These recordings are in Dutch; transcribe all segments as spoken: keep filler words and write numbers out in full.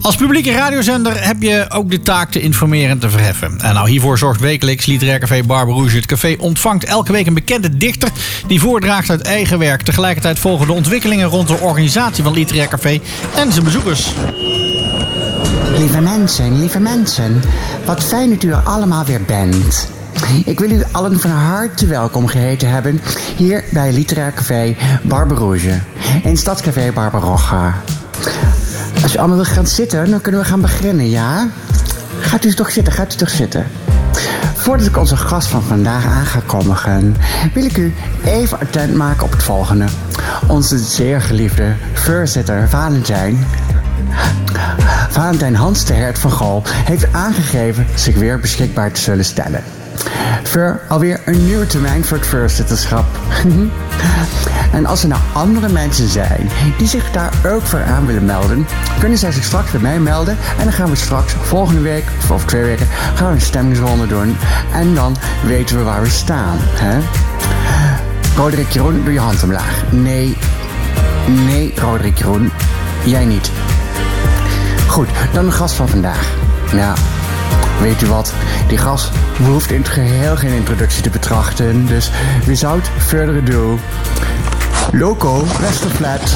Als publieke radiozender heb je ook de taak te informeren en te verheffen. En nou, hiervoor zorgt wekelijks Literair Café Barberouge. Het café ontvangt elke week een bekende dichter die voordraagt uit eigen werk. Tegelijkertijd volgen de ontwikkelingen rond de organisatie van Literair Café en zijn bezoekers. Lieve mensen, lieve mensen, wat fijn dat u er allemaal weer bent. Ik wil u allen van harte welkom geheten hebben hier bij Literair Café Barberouge in Stadscafé Barbarogga. Als u allemaal wil gaan zitten, dan kunnen we gaan beginnen, ja? Gaat u toch zitten, gaat u toch zitten. Voordat ik onze gast van vandaag aan ga kondigen, wil ik u even attent maken op het volgende. Onze zeer geliefde voorzitter Valentijn... Valentijn Hans de Hert van Gool heeft aangegeven zich weer beschikbaar te zullen stellen. Voor alweer een nieuwe termijn voor het voorzitterschap. En als er nou andere mensen zijn die zich daar ook voor aan willen melden, kunnen zij zich straks bij mij melden. En dan gaan we straks volgende week, of over twee weken, gaan we een stemmingsronde doen. En dan weten we waar we staan. Hè? Roderick Jeroen, doe je hand omlaag. Nee, nee Roderick Jeroen, jij niet. Goed, dan de gast van vandaag. Nou, weet u wat? Die gast behoeft in het geheel geen introductie te betrachten. Dus without further ado, Loco Westerflat.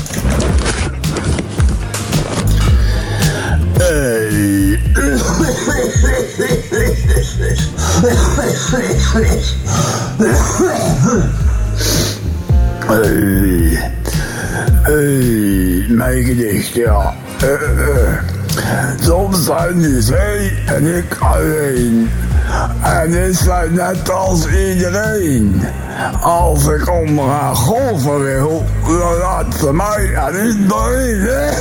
Hey. Hey. Hey, mijn gedicht, ja. Uh, uh. Soms zijn die twee en ik alleen. En is het net als iedereen. Als ik onder haar golven wil, dan laat ze mij er niet doorheen.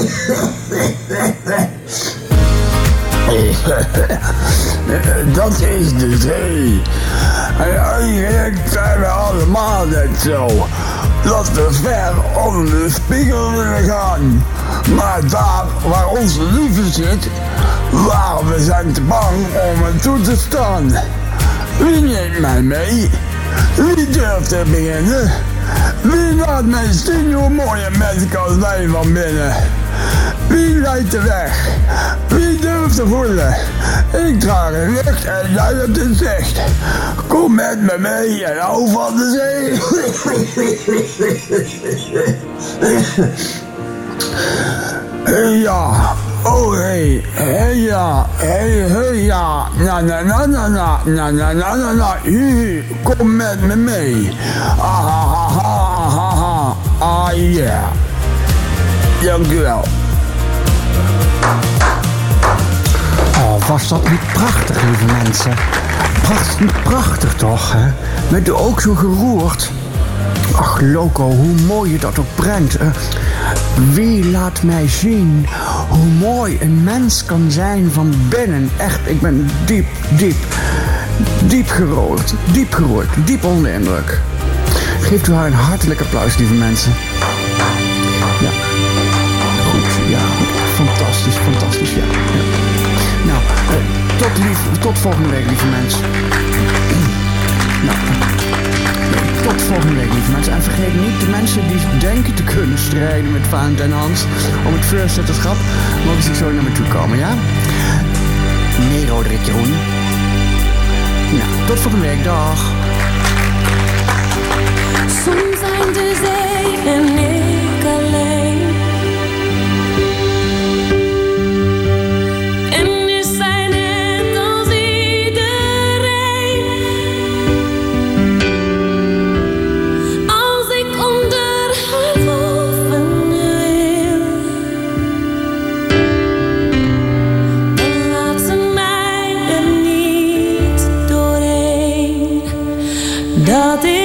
Dat is de zee. En eigenlijk zijn we allemaal net zo. Dat we ver onder de spiegel willen gaan. Maar daar waar onze liefde zit, waar we zijn te bang om er toe te staan. Wie neemt mij mee? Wie durft te beginnen? Wie laat mij zien hoe mooi een mens kan zijn van binnen? Wie leidt de weg? Wie durft te voelen? Ik draag een lucht en jij hebt het zicht. Kom met me mee en hou van de zee. Hey ja, oh hey, hey ja, hey hey ja, na na na na na na na na na na, hi, kom met me mee. Ah ha ha ha ha ha, ah yeah. Dankjewel. Oh, was dat niet prachtig, lieve mensen? Prachtig, prachtig toch, hè? Bent u ook zo geroerd? Ach, Loco, hoe mooi je dat ook brengt. Uh, wie laat mij zien hoe mooi een mens kan zijn van binnen? Echt, ik ben diep, diep, diep geroerd. Diep geroerd, diep onder de indruk. Geeft u haar een hartelijk applaus, lieve mensen. Ja, goed, ja, fantastisch, fantastisch, ja. ja. Nou, uh, tot, lief, tot volgende week, lieve mensen. Nou, tot volgende week, lieve mensen. En vergeet niet, de mensen die denken te kunnen strijden met Valentijn Hans om het voorzitterschap, mogen zich zo naar me toe komen, ja? Nee, Roderick Jeroen. Nou, tot volgende week, dag. Soms zijn de zee en ik alleen. Dat is